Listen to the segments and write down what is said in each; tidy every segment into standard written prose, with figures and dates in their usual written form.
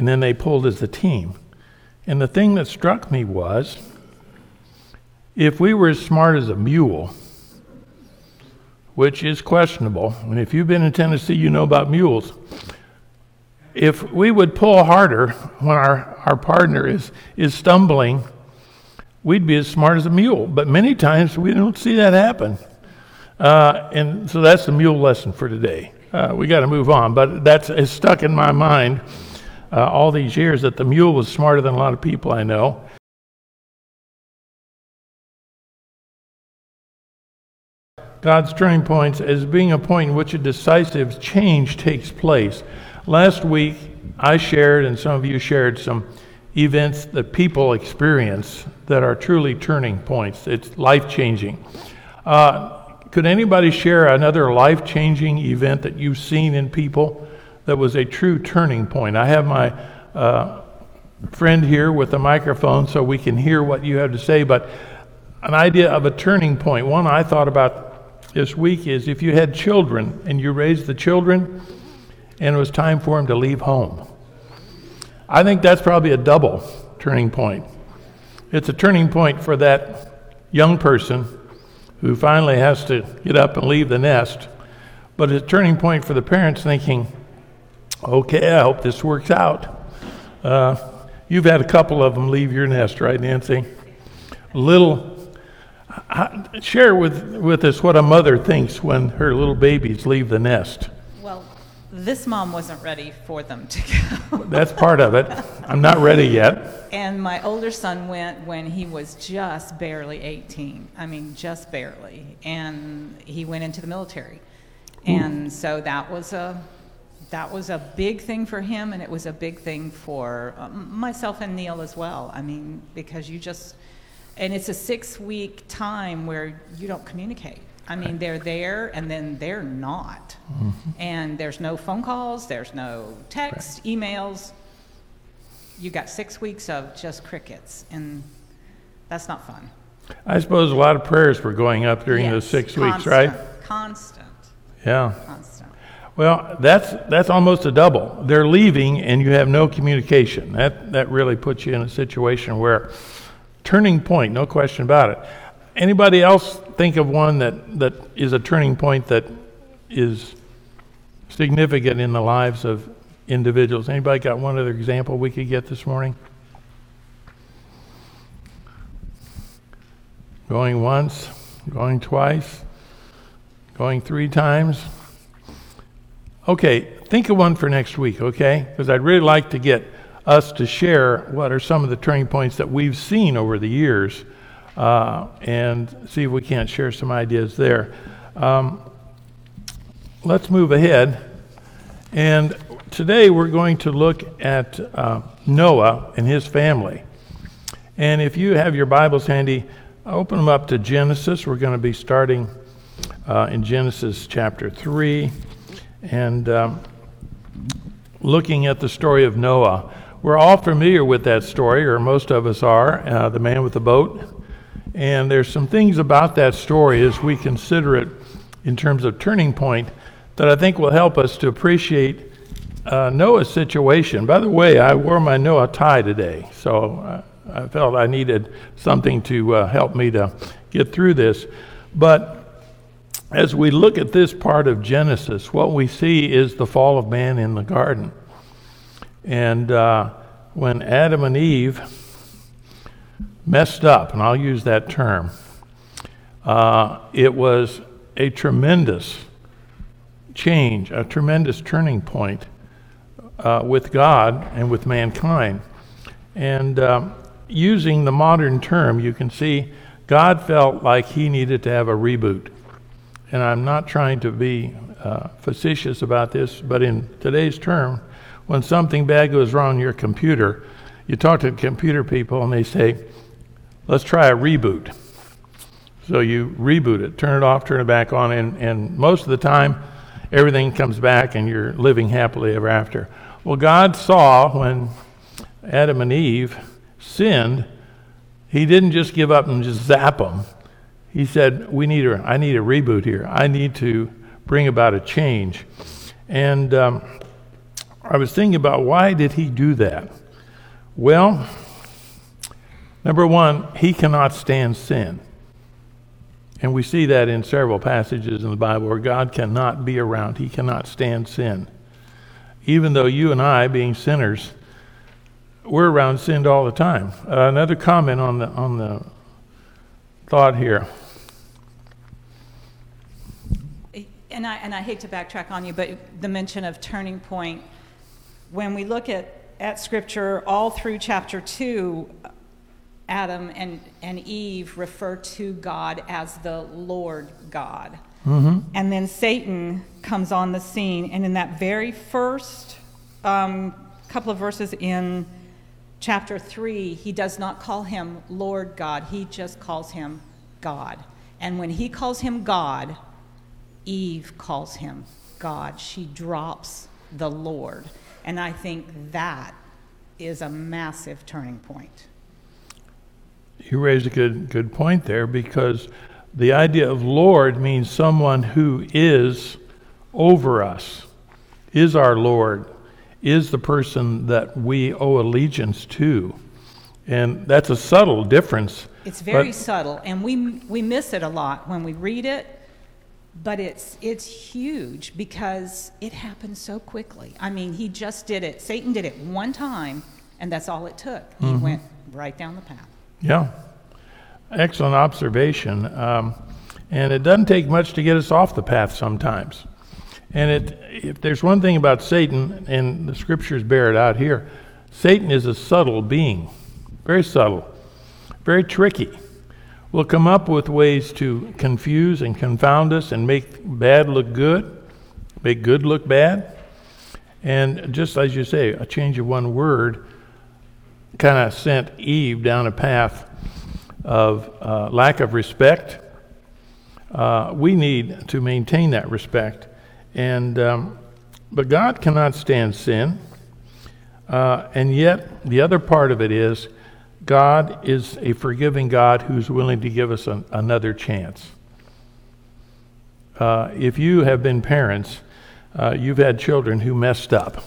and then they pulled as a team. And the thing that struck me was, if we were as smart as a mule, which is questionable, and if you've been in Tennessee, you know about mules, if we would pull harder when our partner is stumbling, we'd be as smart as a mule. But many times we don't see that happen. And so that's the mule lesson for today. We got to move on, but it's stuck in my mind all these years that the mule was smarter than a lot of people I know. God's turning points as being a point in which a decisive change takes place. Last week, I shared, and some of you shared, some events that people experience that are truly turning points. It's life-changing. Could anybody share another life-changing event that you've seen in people that was a true turning point? I have my friend here with a microphone so we can hear what you have to say, but an idea of a turning point. One I thought about this week is if you had children and you raised the children and it was time for them to leave home. I think that's probably a double turning point. It's a turning point for that young person who finally has to get up and leave the nest, but it's a turning point for the parents thinking, okay, I hope this works out. You've had a couple of them leave your nest, right, Nancy? Share with us what a mother thinks when her little babies leave the nest. Well, this mom wasn't ready for them to go. That's part of it. I'm not ready yet. And my older son went when he was just barely 18. I mean, just barely. And he went into the military. And so that was a big thing for him, and it was a big thing for myself and Neil as well. I mean, because and it's a 6-week time where you don't communicate. I mean, they're there and then they're not. Mm-hmm. And there's no phone calls, there's no text, emails. You got 6 weeks of just crickets, and that's not fun. I suppose a lot of prayers were going up during those 6 weeks, right? Constant. Yeah. Constant. Well, that's almost a double. They're leaving and you have no communication. That really puts you in a situation where turning point, no question about it. Anybody else think of one that is a turning point that is significant in the lives of individuals? Anybody got one other example we could get this morning? Going once, going twice, going 3 times. Okay, think of one for next week, okay? Because I'd really like to get us to share what are some of the turning points that we've seen over the years and see if we can't share some ideas there. Let's move ahead. And today we're going to look at Noah and his family. And if you have your Bibles handy, open them up to Genesis. We're going to be starting in Genesis chapter 3 and looking at the story of Noah. We're all familiar with that story, or most of us are, the man with the boat. And there's some things about that story as we consider it in terms of turning point that I think will help us to appreciate Noah's situation. By the way, I wore my Noah tie today, so I felt I needed something to help me to get through this. But as we look at this part of Genesis, what we see is the fall of man in the garden. And when Adam and Eve messed up, and I'll use that term, it was a tremendous change, a tremendous turning point with God and with mankind. And using the modern term, you can see God felt like he needed to have a reboot. And I'm not trying to be facetious about this, but in today's term, when something bad goes wrong in your computer, you talk to computer people and they say, let's try a reboot. So you reboot it, turn it off, turn it back on, and most of the time, everything comes back and you're living happily ever after. Well, God saw when Adam and Eve sinned, he didn't just give up and just zap them. He said, I need a reboot here. I need to bring about a change. And I was thinking about why did he do that? Well, number one, he cannot stand sin. And we see that in several passages in the Bible where God cannot be around. He cannot stand sin. Even though you and I, being sinners, we're around sin all the time. Another comment on the thought here. And I hate to backtrack on you, but the mention of turning point, when we look at Scripture all through chapter 2, Adam and Eve refer to God as the Lord God. Mm-hmm. And then Satan comes on the scene, and in that very first couple of verses in chapter 3, he does not call him Lord God, he just calls him God. And when he calls him God, Eve calls him God. She drops the Lord. And I think that is a massive turning point. You raised a good point there, because the idea of Lord means someone who is over us, is our Lord, is the person that we owe allegiance to. And that's a subtle difference. It's very subtle, and we miss it a lot when we read it, but it's huge because it happens so quickly. I mean, he just did it. Satan did it one time, and that's all it took. He went right down the path. Yeah, excellent observation. And it doesn't take much to get us off the path sometimes. And if there's one thing about Satan, and the scriptures bear it out here, Satan is a subtle being, very subtle, very tricky. Will come up with ways to confuse and confound us and make bad look good, make good look bad. And just as you say, a change of one word kind of sent Eve down a path of lack of respect. We need to maintain that respect. And but God cannot stand sin. And yet, the other part of it is, God is a forgiving God who's willing to give us another chance. If you have been parents, you've had children who messed up.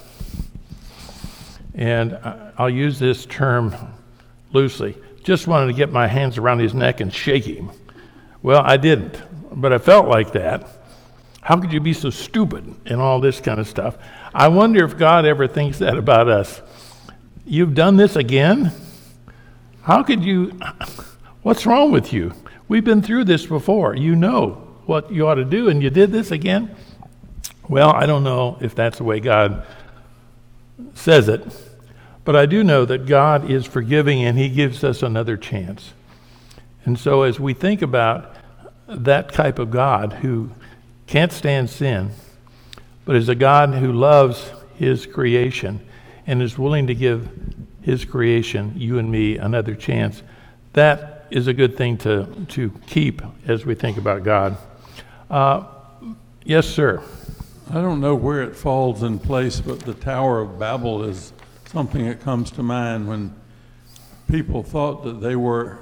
And I'll use this term loosely. Just wanted to get my hands around his neck and shake him. Well, I didn't, but I felt like that. How could you be so stupid and all this kind of stuff? I wonder if God ever thinks that about us. You've done this again? How could you? What's wrong with you? We've been through this before. You know what you ought to do, and you did this again? Well, I don't know if that's the way God says it, but I do know that God is forgiving and he gives us another chance. And so as we think about that type of God who can't stand sin, but is a God who loves his creation and is willing to give his creation, you and me, another chance, that is a good thing to keep as we think about God. Yes, sir. I don't know where it falls in place, but the Tower of Babel is something that comes to mind when people thought that they were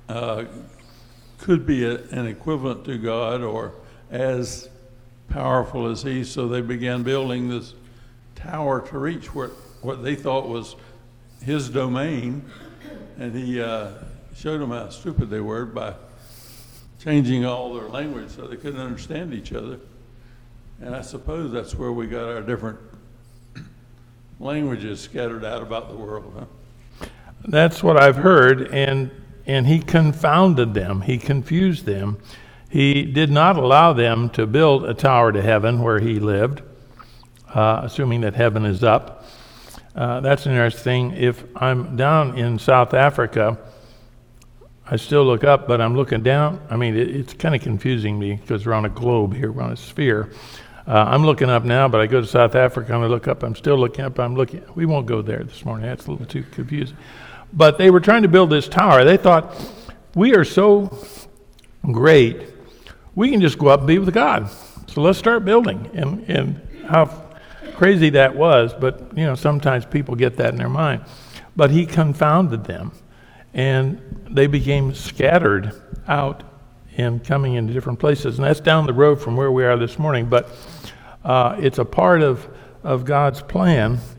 could be an equivalent to God or as powerful as he, so they began building this tower to reach what they thought was his domain, and he showed them how stupid they were by changing all their language so they couldn't understand each other. And I suppose that's where we got our different languages scattered out about the world, huh? That's what I've heard, and he confounded them. He confused them. He did not allow them to build a tower to heaven where he lived, assuming that heaven is up. That's an interesting thing. If I'm down in South Africa, I still look up, but I'm looking down. I mean, it's kind of confusing me because we're on a globe here, we're on a sphere. I'm looking up now, but I go to South Africa and I look up. I'm still looking up. We won't go there this morning. That's a little too confusing. But they were trying to build this tower. They thought, we are so great, we can just go up and be with God. So let's start building. And how crazy that was, but sometimes people get that in their mind. But he confounded them, and they became scattered out and coming into different places. And that's down the road from where we are this morning. But it's a part of God's plan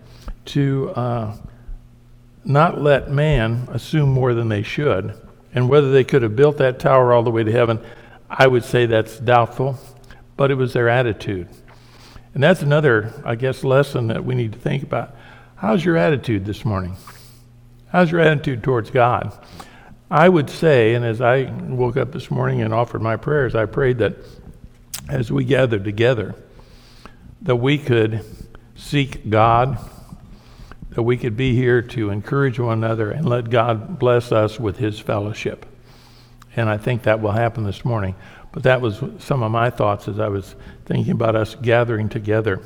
to not let man assume more than they should. And whether they could have built that tower all the way to heaven, I would say that's doubtful, but it was their attitude. And that's another, I guess, lesson that we need to think about. How's your attitude this morning? How's your attitude towards God? I would say, and as I woke up this morning and offered my prayers, I prayed that as we gathered together, that we could seek God, that we could be here to encourage one another and let God bless us with his fellowship. And I think that will happen this morning. But that was some of my thoughts as I was thinking about us gathering together.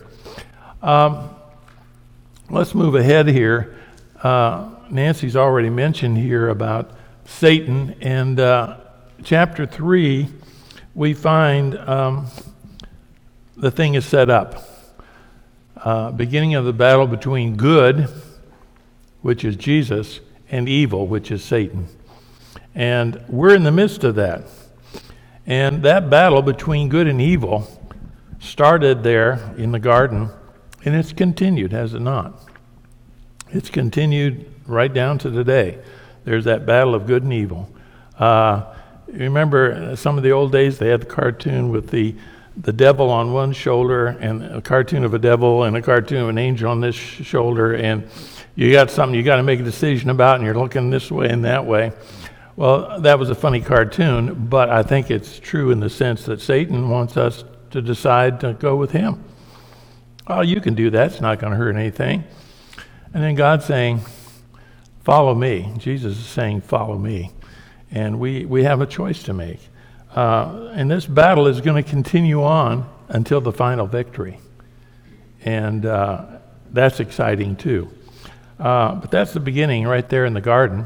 Let's move ahead here. Nancy's already mentioned here about Satan. And chapter 3, we find the thing is set up. Beginning of the battle between good, which is Jesus, and evil, which is Satan. And we're in the midst of that. And that battle between good and evil started there in the garden, and it's continued, has it not? It's continued right down to today. There's that battle of good and evil. Remember some of the old days, they had the cartoon with the devil on one shoulder and a cartoon of a devil and a cartoon of an angel on this shoulder, and you got something you got to make a decision about, and you're looking this way and that way. Well, that was a funny cartoon, but I think it's true in the sense that Satan wants us to decide to go with him. Oh, you can do that. It's not going to hurt anything. And then God's saying, follow me. Jesus is saying, follow me. And we have a choice to make. And this battle is going to continue on until the final victory. And that's exciting too. But that's the beginning right there in the garden.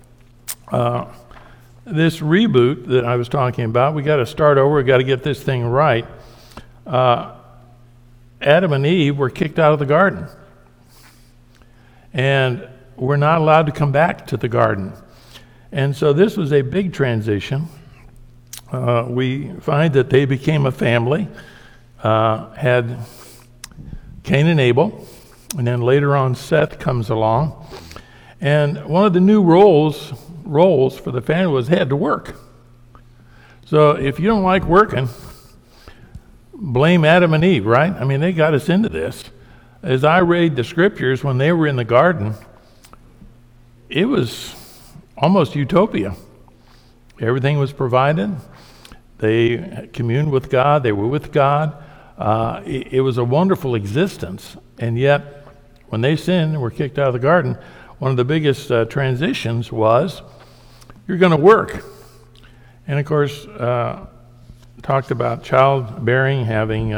This reboot that I was talking about, we got to start over. We got to get this thing right. Adam and Eve were kicked out of the garden. And we're not allowed to come back to the garden. And so this was a big transition. We find that they became a family, had Cain and Abel, and then later on Seth comes along. And one of the new roles for the family was had to work. So if you don't like working, blame Adam and Eve, right? I mean, they got us into this. As I read the scriptures, when they were in the garden, it was almost utopia. Everything was provided. They communed with God. They were with God. It was a wonderful existence. And yet, when they sinned and were kicked out of the garden, one of the biggest transitions was, you're going to work. And of course, talked about childbearing, having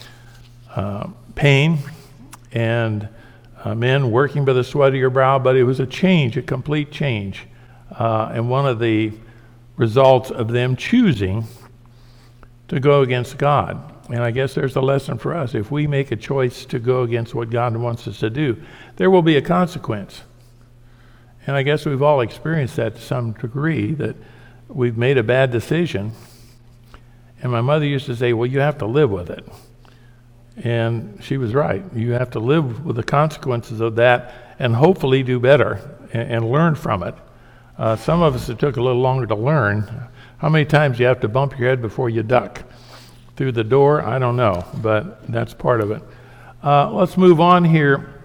pain, and men working by the sweat of your brow, but it was a change, a complete change. And one of the results of them choosing to go against God. And I guess there's a lesson for us. If we make a choice to go against what God wants us to do, there will be a consequence. And I guess we've all experienced that to some degree, that we've made a bad decision. And my mother used to say, well, you have to live with it. And she was right. You have to live with the consequences of that and hopefully do better and learn from it. Some of us, it took a little longer to learn. How many times do you have to bump your head before you duck? Through the door? I don't know, but that's part of it. Let's move on here.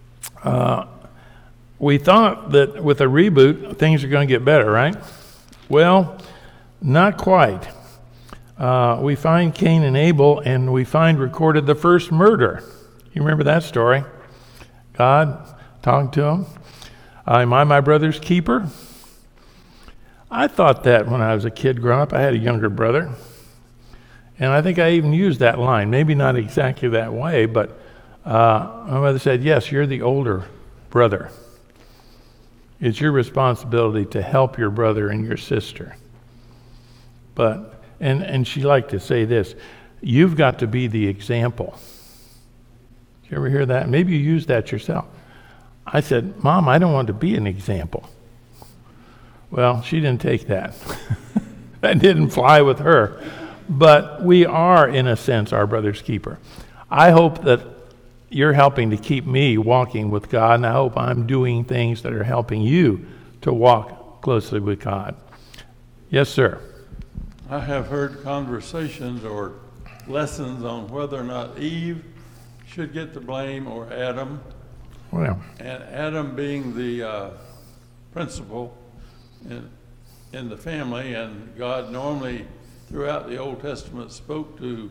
We thought that with a reboot, things are going to get better, right? Well, not quite. We find Cain and Abel, and we find recorded the first murder. You remember that story? God talking to him. Am I my brother's keeper? I thought that when I was a kid growing up. I had a younger brother. And I think I even used that line. Maybe not exactly that way, but my mother said, yes, you're the older brother. It's your responsibility to help your brother and your sister. But, and she liked to say this, you've got to be the example. Did you ever hear that? Maybe you used that yourself. I said, Mom, I don't want to be an example. Well, she didn't take that. That didn't fly with her. But we are, in a sense, our brother's keeper. I hope that you're helping to keep me walking with God, and I hope I'm doing things that are helping you to walk closely with God. Yes, sir. I have heard conversations or lessons on whether or not Eve should get the blame or Adam. Well, And Adam being the principal in the family, and God normally throughout the Old Testament spoke to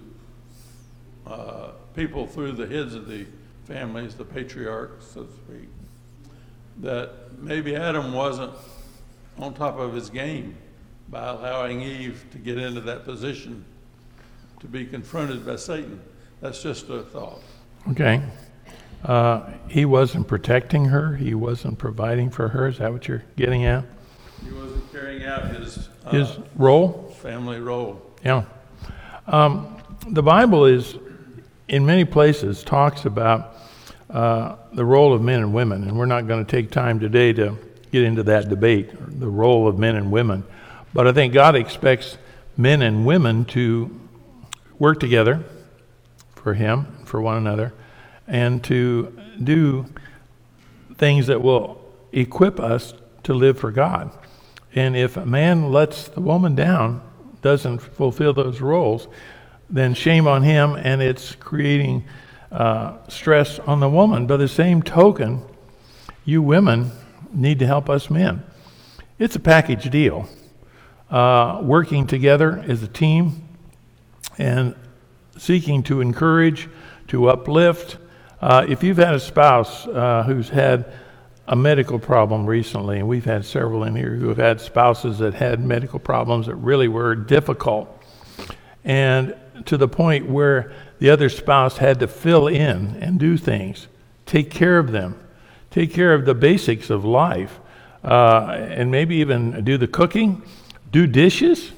people through the heads of the families, the patriarchs, so to speak, that maybe Adam wasn't on top of his game by allowing Eve to get into that position to be confronted by Satan. That's just a thought. okay. He wasn't protecting her. He wasn't providing for her. Is that what you're getting at? He wasn't carrying out His role? family role. Yeah. The Bible is, in many places, talks about the role of men and women, and we're not going to take time today to get into that debate, the role of men and women. But I think God expects men and women to work together for Him, for one another, and to do things that will equip us to live for God. And if a man lets the woman down, doesn't fulfill those roles, then shame on him, and it's creating stress on the woman. By the same token, you women need to help us men. It's a package deal. Working together as a team and seeking to encourage, to uplift. If you've had a spouse who's had a medical problem recently, and we've had several in here who have had spouses that had medical problems that really were difficult, and to the point where the other spouse had to fill in and do things, take care of them, take care of the basics of life, and maybe even do the cooking, do dishes,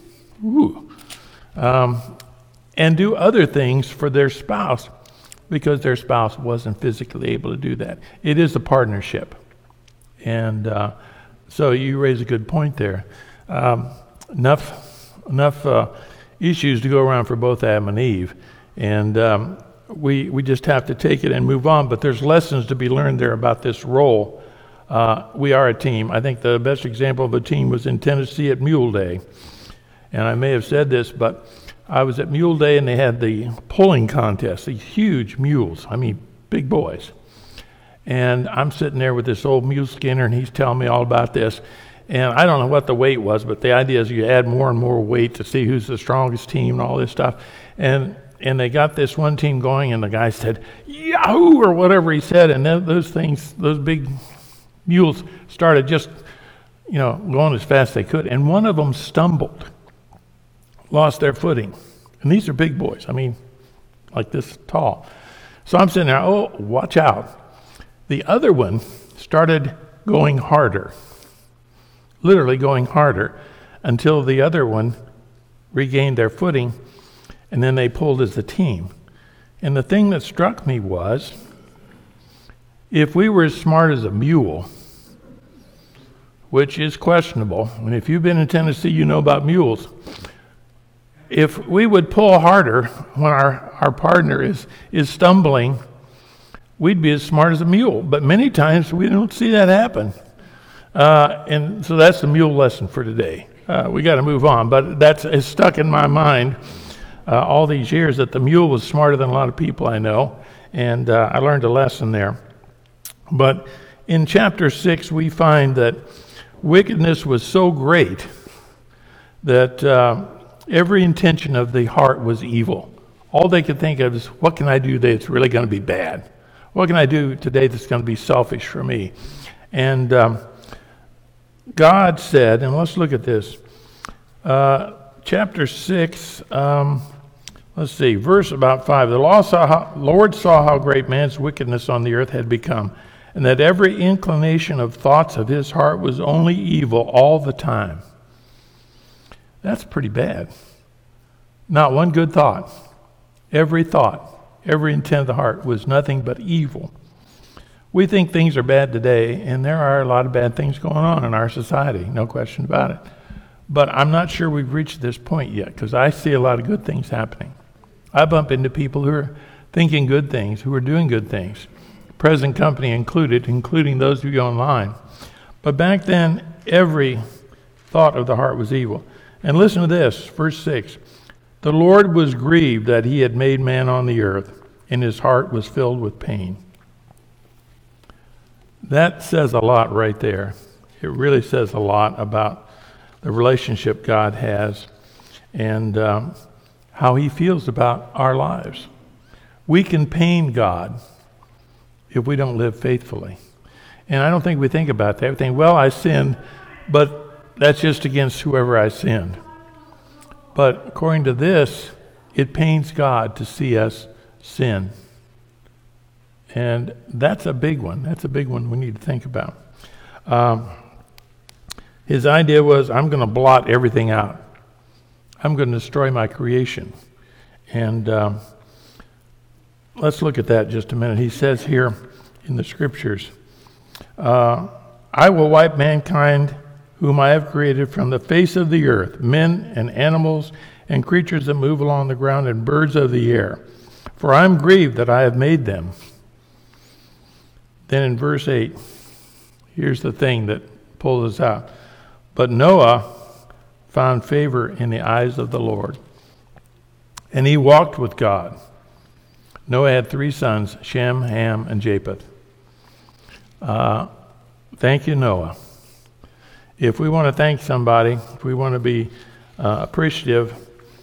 and do other things for their spouse because their spouse wasn't physically able to do that. It is a partnership. And so you raise a good point there. Enough issues to go around for both Adam and Eve. And we just have to take it and move on. But there's lessons to be learned there about this role. We are a team. I think the best example of a team was in Tennessee at Mule Day. And I may have said this, but I was at Mule Day and they had the pulling contest, these huge mules. I mean, big boys. And I'm sitting there with this old mule skinner, and he's telling me all about this. And I don't know what the weight was, but the idea is you add more and more weight to see who's the strongest team and all this stuff. And they got this one team going, and the guy said, "Yahoo!" or whatever he said. And then those big mules started just, going as fast as they could. And one of them stumbled, lost their footing. And these are big boys. I mean, like this tall. So I'm sitting there, oh, watch out. The other one started going harder, literally going harder, until the other one regained their footing, and then they pulled as a team. And the thing that struck me was, if we were as smart as a mule, which is questionable, and if you've been in Tennessee, you know about mules, if we would pull harder when our partner is stumbling, we'd be as smart as a mule. But many times we don't see that happen. And so that's the mule lesson for today. We got to move on. But it's stuck in my mind all these years that the mule was smarter than a lot of people I know. And I learned a lesson there. But in chapter 6, we find that wickedness was so great that every intention of the heart was evil. All they could think of is, what can I do today that's really going to be bad? What can I do today that's going to be selfish for me? And God said, and let's look at this. Chapter 6, verse about 5. The Lord saw how great man's wickedness on the earth had become, and that every inclination of thoughts of his heart was only evil all the time. That's pretty bad. Not one good thought. Every thought, every intent of the heart was nothing but evil. We think things are bad today, and there are a lot of bad things going on in our society, no question about it. But I'm not sure we've reached this point yet, because I see a lot of good things happening. I bump into people who are thinking good things, who are doing good things, present company included, including those of you online. But back then, every thought of the heart was evil. And listen to this, verse 6. The Lord was grieved that he had made man on the earth, and his heart was filled with pain. That says a lot right there. It really says a lot about the relationship God has and how he feels about our lives. We can pain God if we don't live faithfully. And I don't think we think about that. We think, well, I sinned, but that's just against whoever I sinned. But according to this, it pains God to see us sin. And that's a big one. That's a big one we need to think about. His idea was, I'm going to blot everything out. I'm going to destroy my creation. And let's look at that just a minute. He says here in the scriptures, I will wipe mankind whom I have created from the face of the earth, men and animals and creatures that move along the ground and birds of the air. For I am grieved that I have made them. Then in verse 8, here's the thing that pulls us out. But Noah found favor in the eyes of the Lord, and he walked with God. Noah had 3 sons, Shem, Ham, and Japheth. Thank you, Noah. If we want to thank somebody, if we want to be appreciative,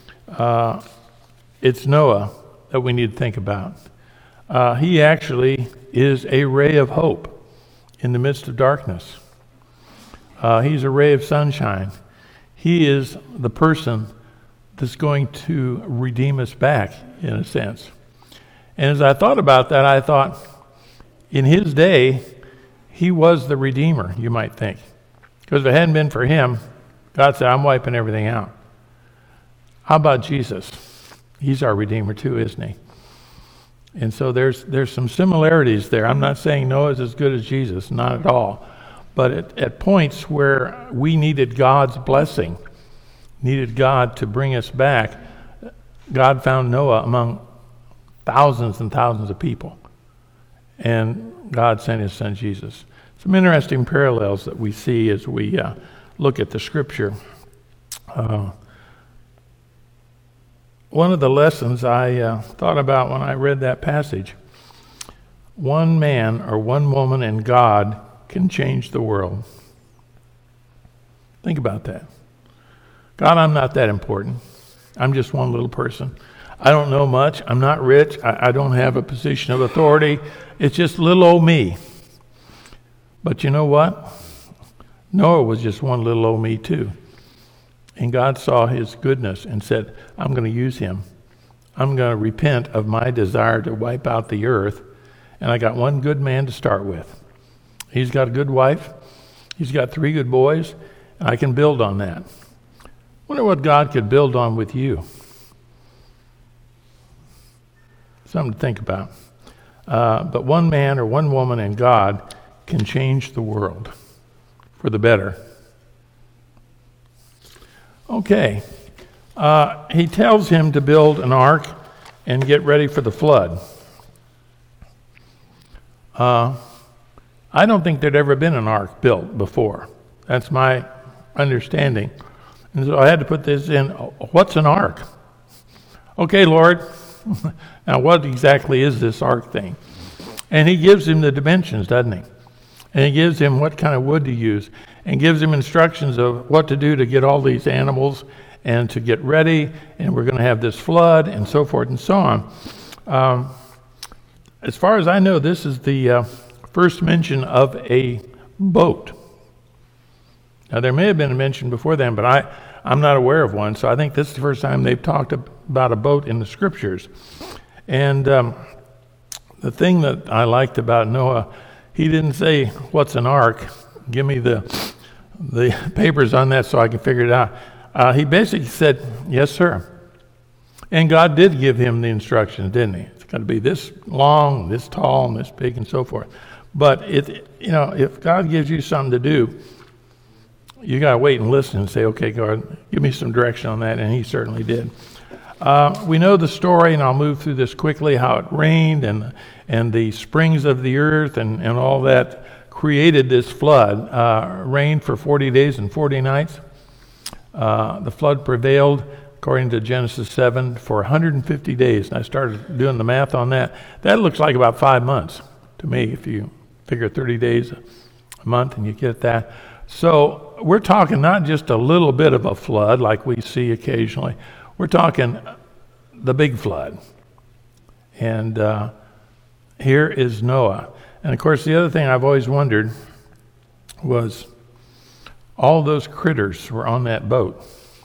it's Noah that we need to think about. He actually is a ray of hope in the midst of darkness. He's a ray of sunshine. He is the person that's going to redeem us back, in a sense. And as I thought about that, I thought, in his day, he was the Redeemer, you might think. Because if it hadn't been for him, God said, I'm wiping everything out. How about Jesus? He's our Redeemer too, isn't he? And so there's some similarities there. I'm not saying Noah's as good as Jesus, not at all. But at points where we needed God's blessing, needed God to bring us back, God found Noah among thousands and thousands of people. And God sent his son Jesus. Some interesting parallels that we see as we look at the scripture. One of the lessons I thought about when I read that passage, one man or one woman in God can change the world. Think about that. God, I'm not that important. I'm just one little person. I don't know much. I'm not rich. I don't have a position of authority. It's just little old me. But you know what? Noah was just one little old me too. And God saw his goodness and said, I'm going to use him. I'm going to repent of my desire to wipe out the earth. And I got one good man to start with. He's got a good wife. He's got 3 good boys. And I can build on that. Wonder what God could build on with you. Something to think about. But one man or one woman in God can change the world for the better. Okay. He tells him to build an ark and get ready for the flood. I don't think there'd ever been an ark built before. That's my understanding. And so I had to put this in. What's an ark? Okay, Lord. Now, what exactly is this ark thing? And he gives him the dimensions, doesn't he? And he gives him what kind of wood to use, and gives him instructions of what to do to get all these animals and to get ready, and we're going to have this flood, and so forth and so on. As far as I know, this is the first mention of a boat. Now, there may have been a mention before then, but I'm not aware of one, so I think this is the first time they've talked about a boat in the scriptures. And the thing that I liked about Noah, he didn't say, what's an ark? Give me the papers on that so I can figure it out. He basically said, yes, sir. And God did give him the instructions, didn't he? It's got to be this long, this tall, and this big, and so forth. But if God gives you something to do, you got to wait and listen and say, okay, God, give me some direction on that, and he certainly did. We know the story, and I'll move through this quickly, how it rained and the springs of the earth and all that created this flood. Rained for 40 days and 40 nights. The flood prevailed, according to Genesis 7, for 150 days. And I started doing the math on that. That looks like about 5 months to me, if you figure 30 days a month and you get that. So we're talking not just a little bit of a flood like we see occasionally. We're talking the big flood. And here is Noah. And of course, the other thing I've always wondered was all those critters were on that boat.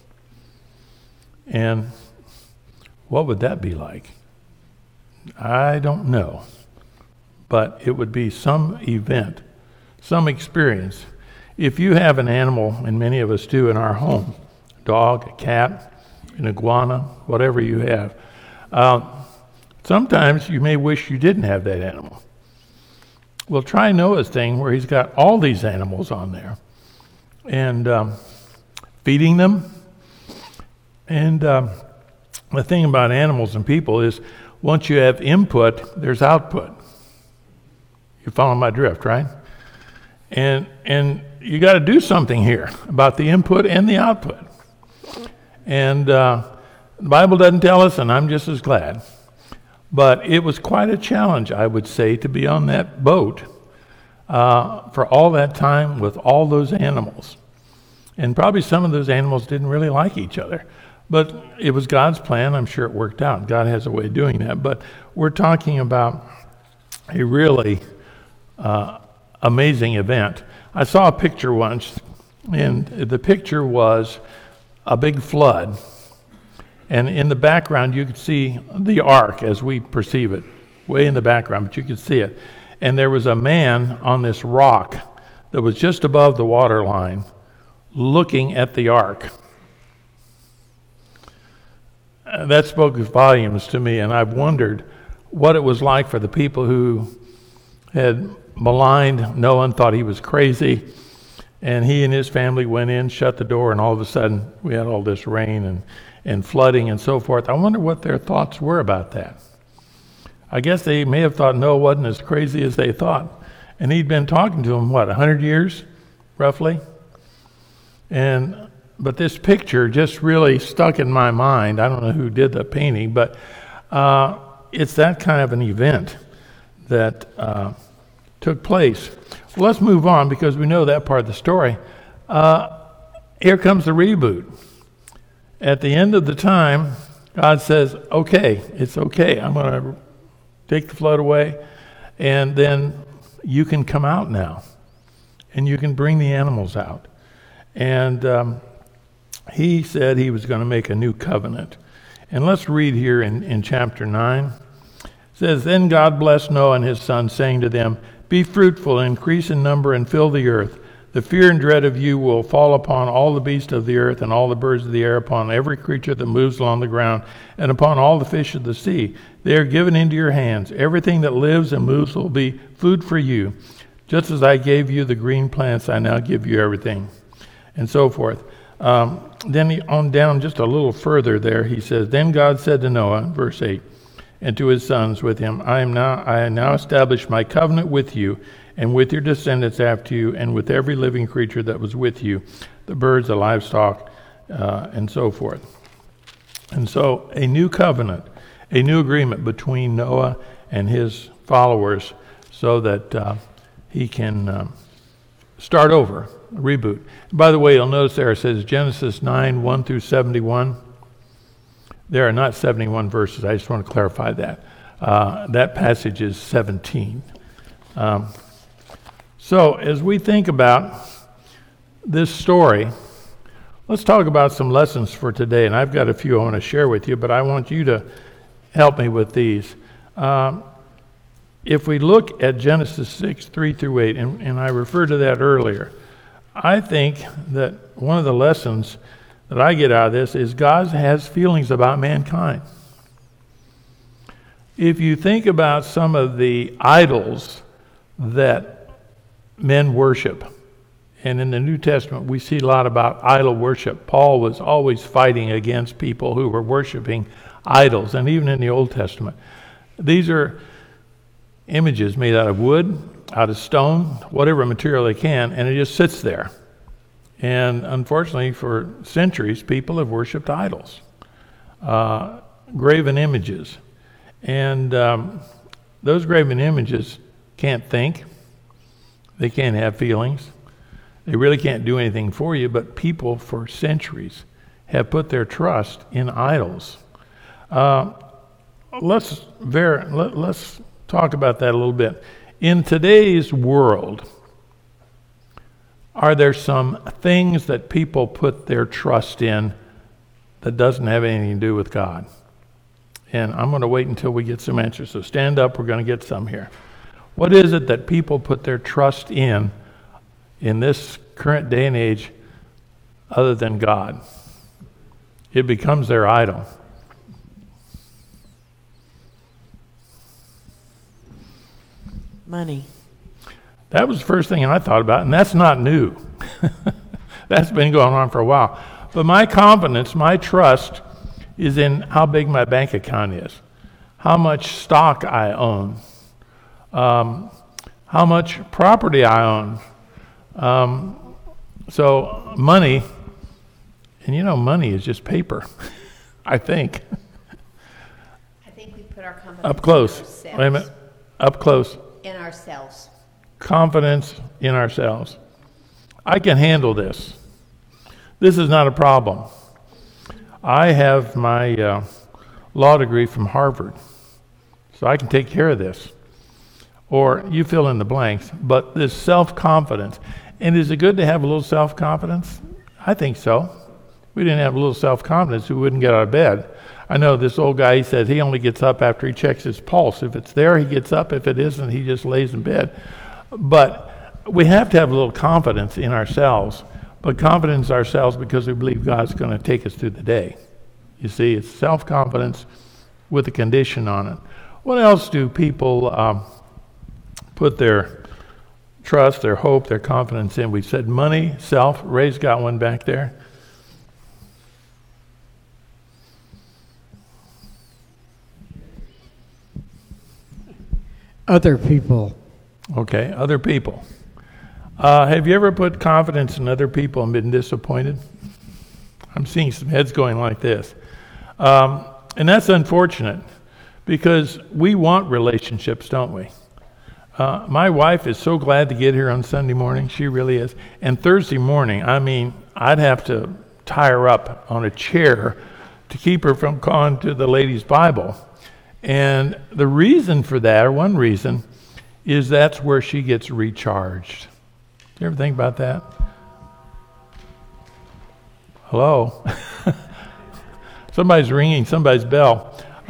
And what would that be like? I don't know. But it would be some event, some experience. If you have an animal, and many of us do in our home, a dog, a cat, an iguana, whatever you have, sometimes you may wish you didn't have that animal. Well, try Noah's thing where he's got all these animals on there and feeding them. And the thing about animals and people is once you have input, there's output. You follow my drift, right? And you got to do something here about the input and the output. And the Bible doesn't tell us, and I'm just as glad. But it was quite a challenge, I would say, to be on that boat for all that time with all those animals. And probably some of those animals didn't really like each other. But it was God's plan. I'm sure it worked out. God has a way of doing that. But we're talking about a really amazing event. I saw a picture once, and the picture was a big flood. And in the background, you could see the ark as we perceive it, way in the background, but you could see it. And there was a man on this rock that was just above the water line looking at the ark. That spoke volumes to me, and I've wondered what it was like for the people who had maligned Noah and thought he was crazy. And he and his family went in, shut the door, and all of a sudden we had all this rain and flooding and so forth. I wonder what their thoughts were about that. I guess they may have thought Noah wasn't as crazy as they thought. And he'd been talking to them, 100 years, roughly? But this picture just really stuck in my mind. I don't know who did the painting, but it's that kind of an event that took place. Well, let's move on because we know that part of the story. Here comes the reboot. At the end of the time, God says, okay, it's okay. I'm going to take the flood away, and then you can come out now, and you can bring the animals out. And he said he was going to make a new covenant. And let's read here in chapter 9. It says, Then God blessed Noah and his sons, saying to them, Be fruitful, increase in number, and fill the earth. The fear and dread of you will fall upon all the beasts of the earth and all the birds of the air, upon every creature that moves along the ground, and upon all the fish of the sea. They are given into your hands. Everything that lives and moves will be food for you. Just as I gave you the green plants, I now give you everything. And so forth. Then on down just a little further there, he says, Then God said to Noah, verse 8, and to his sons with him, I have now established my covenant with you, and with your descendants after you, and with every living creature that was with you, the birds, the livestock, and so forth. And so a new covenant, a new agreement between Noah and his followers so that he can start over, reboot. By the way, you'll notice there it says Genesis 9, 1 through 71. There are not 71 verses. I just want to clarify that. That passage is 17. So as we think about this story, let's talk about some lessons for today. And I've got a few I want to share with you, but I want you to help me with these. If we look at Genesis 6, 3 through 8, and I referred to that earlier, I think that one of the lessons that I get out of this is God has feelings about mankind. If you think about some of the idols that men worship, and in the New Testament we see a lot about idol worship. Paul was always fighting against people who were worshiping idols, and even in the Old Testament. These are images made out of wood, out of stone, whatever material they can, and it just sits there. And unfortunately, for centuries, people have worshipped idols, graven images. And those graven images can't think. They can't have feelings. They really can't do anything for you, but people for centuries have put their trust in idols. Let's talk about that a little bit. In today's world, are there some things that people put their trust in that doesn't have anything to do with God? And I'm going to wait until we get some answers. So stand up, we're going to get some here. What is it that people put their trust in this current day and age other than God? It becomes their idol. Money. That was the first thing I thought about, and that's not new. That's been going on for a while. But my confidence, my trust is in how big my bank account is, how much stock I own, how much property I own. So money, and money is just paper, I think. I think we put our confidence Up close. in ourselves. Wait a minute. Up close. In ourselves. Confidence in ourselves. I can handle this. This is not a problem. I have my law degree from Harvard, so I can take care of this. Or you fill in the blanks, but this self-confidence. And is it good to have a little self-confidence? I think so. We didn't have a little self-confidence, we wouldn't get out of bed. I know this old guy, he said he only gets up after he checks his pulse. If it's there, he gets up. If it isn't, he just lays in bed. But we have to have a little confidence in ourselves, but confidence in ourselves because we believe God's going to take us through the day. You see, it's self-confidence with a condition on it. What else do people put their trust, their hope, their confidence in? We said money, self. Ray's got one back there. Other people. Okay, other people. Have you ever put confidence in other people and been disappointed? I'm seeing some heads going like this. And that's unfortunate because we want relationships, don't we? My wife is so glad to get here on Sunday morning. She really is. And Thursday morning, I'd have to tie her up on a chair to keep her from going to the ladies' Bible. And the reason for that, or one reason, is that's where she gets recharged. Do you ever think about that? Hello? Somebody's ringing somebody's bell.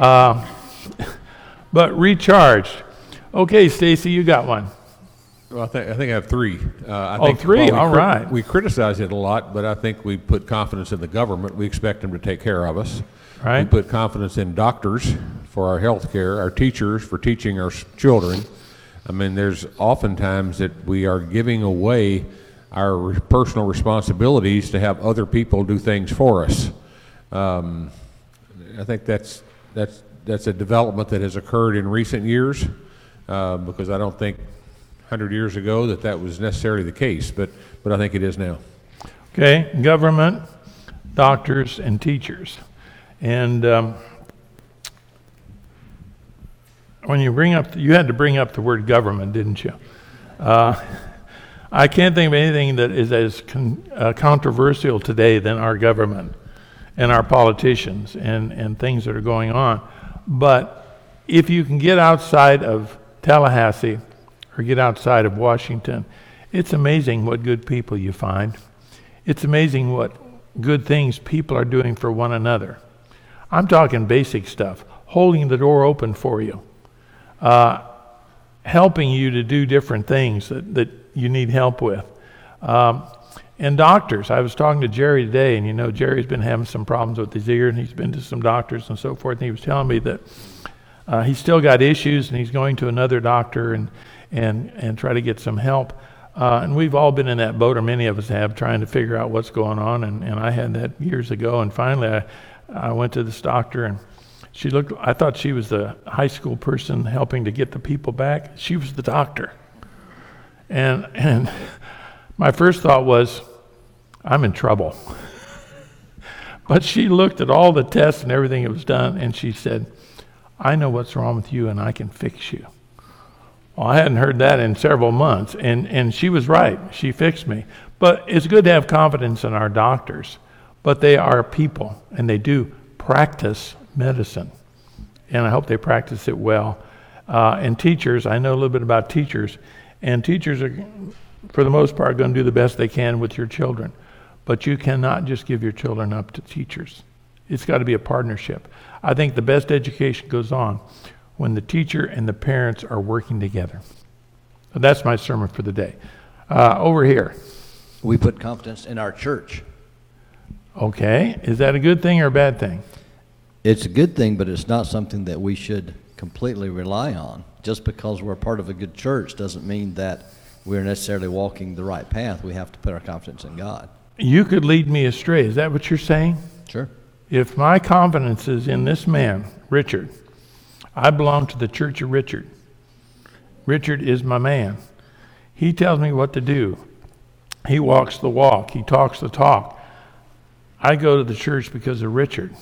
But recharged. Okay, Stacy, you got one. Well, I think I have three. Three? All right. We criticize it a lot, but I think we put confidence in the government. We expect them to take care of us. Right. We put confidence in doctors for our health care, our teachers for teaching our children. There's oftentimes that we are giving away our personal responsibilities to have other people do things for us. I think that's a development that has occurred in recent years because I don't think 100 years ago that was necessarily the case, but I think it is now. Okay, government, doctors, and teachers. And when you had to bring up the word government, didn't you? I can't think of anything that is as controversial today than our government and our politicians and things that are going on. But if you can get outside of Tallahassee or get outside of Washington, it's amazing what good people you find. It's amazing what good things people are doing for one another. I'm talking basic stuff, holding the door open for you, helping you to do different things that you need help with. And doctors, I was talking to Jerry today, and Jerry's been having some problems with his ear, and he's been to some doctors and so forth, and he was telling me that he's still got issues, and he's going to another doctor and try to get some help. And we've all been in that boat, or many of us have, trying to figure out what's going on, and I had that years ago, and finally I went to this doctor, I thought she was the high school person helping to get the people back. She was the doctor. And my first thought was, I'm in trouble. But she looked at all the tests and everything that was done, and she said, I know what's wrong with you, and I can fix you. Well, I hadn't heard that in several months, and she was right. She fixed me. But it's good to have confidence in our doctors. But they are people, and they do practice medicine. And I hope they practice it well. And teachers, I know a little bit about teachers, and teachers are, for the most part, going to do the best they can with your children. But you cannot just give your children up to teachers. It's got to be a partnership. I think the best education goes on when the teacher and the parents are working together. So that's my sermon for the day. Over here. We put confidence in our church. Okay. Is that a good thing or a bad thing? It's a good thing, but it's not something that we should completely rely on. Just because we're part of a good church doesn't mean that we're necessarily walking the right path. We have to put our confidence in God. You could lead me astray. Is that what you're saying? Sure. If my confidence is in this man, Richard, I belong to the Church of Richard. Richard is my man. He tells me what to do. He walks the walk. He talks the talk. I go to the church because of Richard.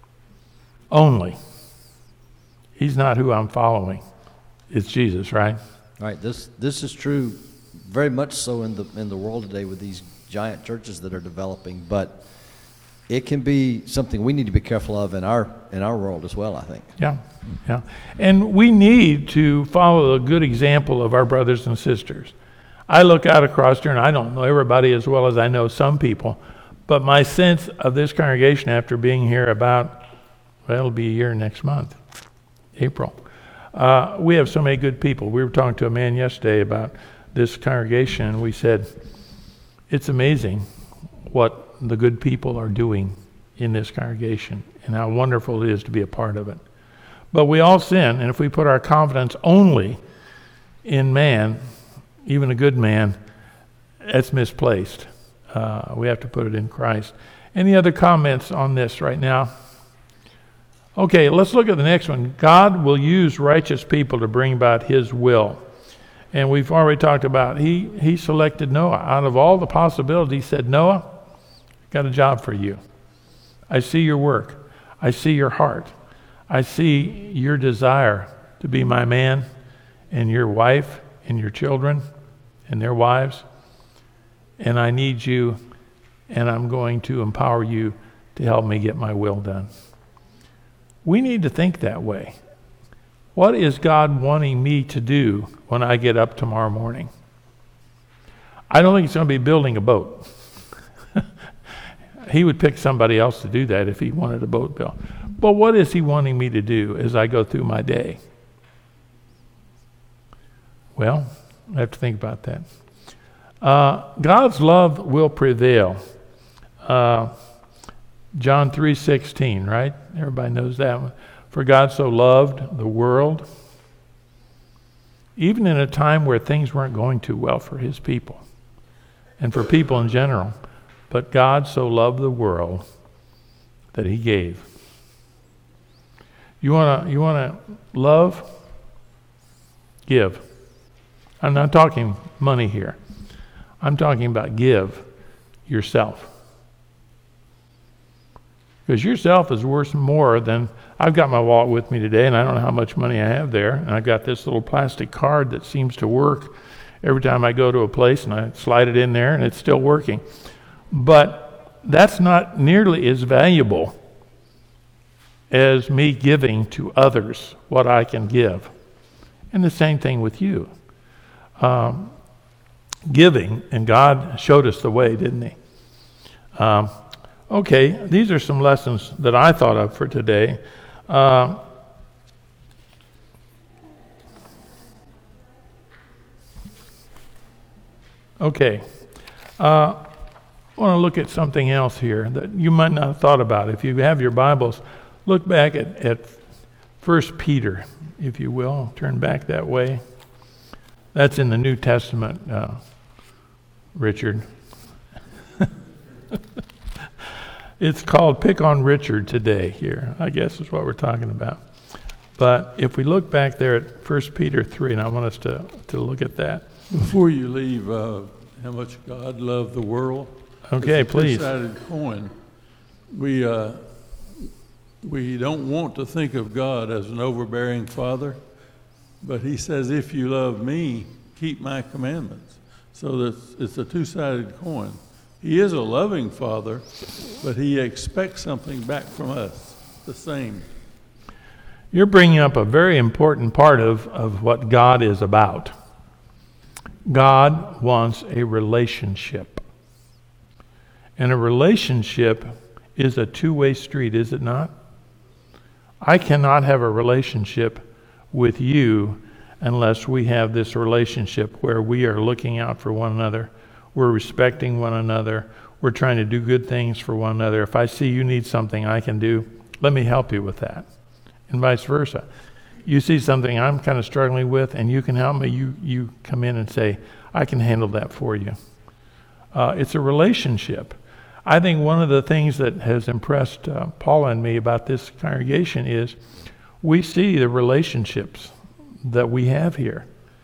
Only. He's not who I'm following. It's Jesus, right? Right. This is true very much so in the world today with these giant churches that are developing, but it can be something we need to be careful of in our world as well, I think. Yeah. And we need to follow a good example of our brothers and sisters. I look out across here, and I don't know everybody as well as I know some people, but my sense of this congregation after being here about, well, it'll be a year next month, April. We have so many good people. We were talking to a man yesterday about this congregation, and we said, it's amazing what the good people are doing in this congregation and how wonderful it is to be a part of it. But we all sin, and if we put our confidence only in man, even a good man, that's misplaced. We have to put it in Christ. Any other comments on this right now? Okay, let's look at the next one. God will use righteous people to bring about his will. And we've already talked about, he selected Noah. Out of all the possibilities, he said, Noah, got a job for you. I see your work. I see your heart. I see your desire to be my man and your wife and your children and their wives. And I need you, and I'm going to empower you to help me get my will done. We need to think that way. What is God wanting me to do when I get up tomorrow morning? I don't think he's going to be building a boat. He would pick somebody else to do that if he wanted a boat built. But what is he wanting me to do as I go through my day? Well, I have to think about that. God's love will prevail. John 3:16, right? Everybody knows that one. For God so loved the world, even in a time where things weren't going too well for his people and for people in general. But God so loved the world that he gave. You wanna love? Give. I'm not talking money here. I'm talking about give yourself. Because yourself is worth more than, I've got my wallet with me today and I don't know how much money I have there. And I've got this little plastic card that seems to work every time I go to a place and I slide it in there and it's still working. But that's not nearly as valuable as me giving to others what I can give. And the same thing with you. Giving, and God showed us the way, didn't he? Okay, these are some lessons that I thought of for today. Okay. I want to look at something else here that you might not have thought about. If you have your Bibles, look back at 1 Peter, if you will. Turn back that way. That's in the New Testament, Richard. It's called Pick on Richard today here, I guess is what we're talking about. But if we look back there at 1 Peter 3, and I want us to look at that. Before you leave, how much God loved the world. Okay, it's a please. Two-sided coin. We don't want to think of God as an overbearing father, but he says, if you love me, keep my commandments. So that it's a two-sided coin. He is a loving father, but he expects something back from us, the same. You're bringing up a very important part of what God is about. God wants a relationship. And a relationship is a two-way street, is it not? I cannot have a relationship with you unless we have this relationship where we are looking out for one another, we're respecting one another, we're trying to do good things for one another. If I see you need something I can do, let me help you with that. And vice versa. You see something I'm kind of struggling with and you can help me, you come in and say, I can handle that for you. It's a relationship. I think one of the things that has impressed Paula and me about this congregation is we see the relationships that we have here.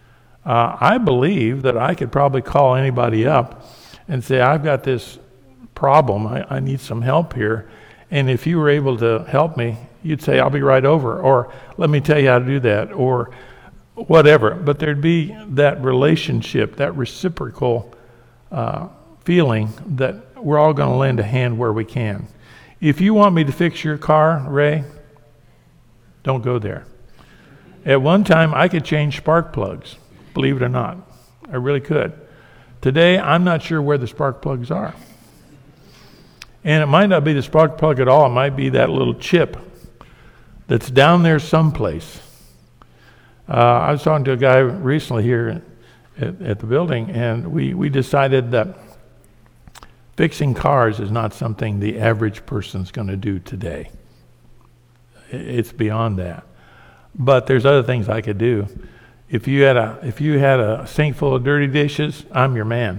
I believe that I could probably call anybody up and say, I've got this problem, I need some help here. And if you were able to help me, you'd say, I'll be right over, or let me tell you how to do that, or whatever. But there'd be that relationship, that reciprocal feeling that we're all going to lend a hand where we can. If you want me to fix your car, Ray, don't go there. At one time, I could change spark plugs, believe it or not. I really could. Today, I'm not sure where the spark plugs are. And it might not be the spark plug at all. It might be that little chip that's down there someplace. I was talking to a guy recently here at the building, and we decided that fixing cars is not something the average person's going to do today. It's beyond that. But there's other things I could do. If you had a sink full of dirty dishes, I'm your man.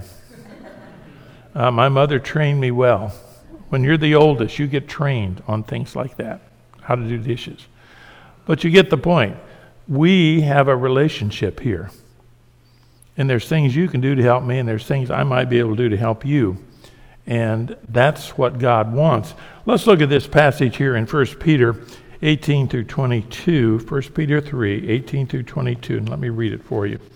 My mother trained me well. When you're the oldest, you get trained on things like that, how to do dishes. But you get the point. We have a relationship here. And there's things you can do to help me, and there's things I might be able to do to help you. And that's what God wants. Let's look at this passage here in 1 Peter 18 through 22. 1 Peter 3, 18 through 22. And let me read it for you.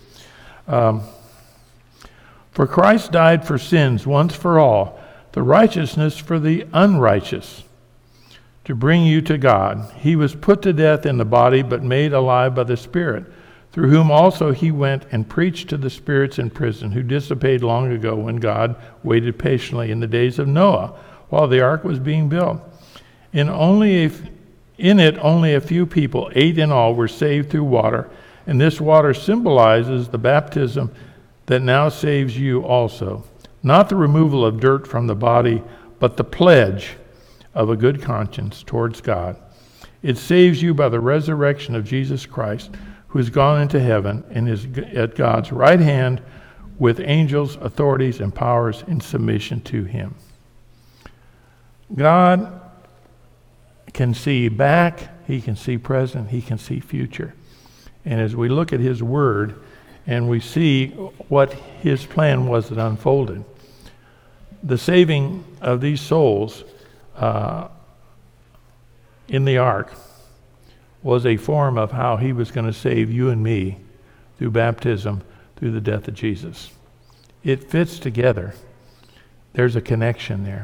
For Christ died for sins once for all, the righteousness for the unrighteous, to bring you to God. He was put to death in the body, but made alive by the Spirit, through whom also he went and preached to the spirits in prison, who dissipated long ago when God waited patiently in the days of Noah, while the ark was being built. In it only a few people, 8 in all, were saved through water, and this water symbolizes the baptism that now saves you also. Not the removal of dirt from the body, but the pledge of a good conscience towards God. It saves you by the resurrection of Jesus Christ, who has gone into heaven and is at God's right hand with angels, authorities, and powers in submission to him. God can see back, he can see present, he can see future. And as we look at his word and we see what his plan was that unfolded, the saving of these souls in the ark was a form of how he was going to save you and me through baptism, through the death of Jesus. It fits together. There's a connection there.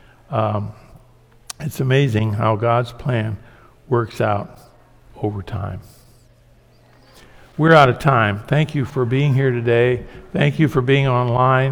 It's amazing how God's plan works out over time. We're out of time. Thank you for being here today. Thank you for being online.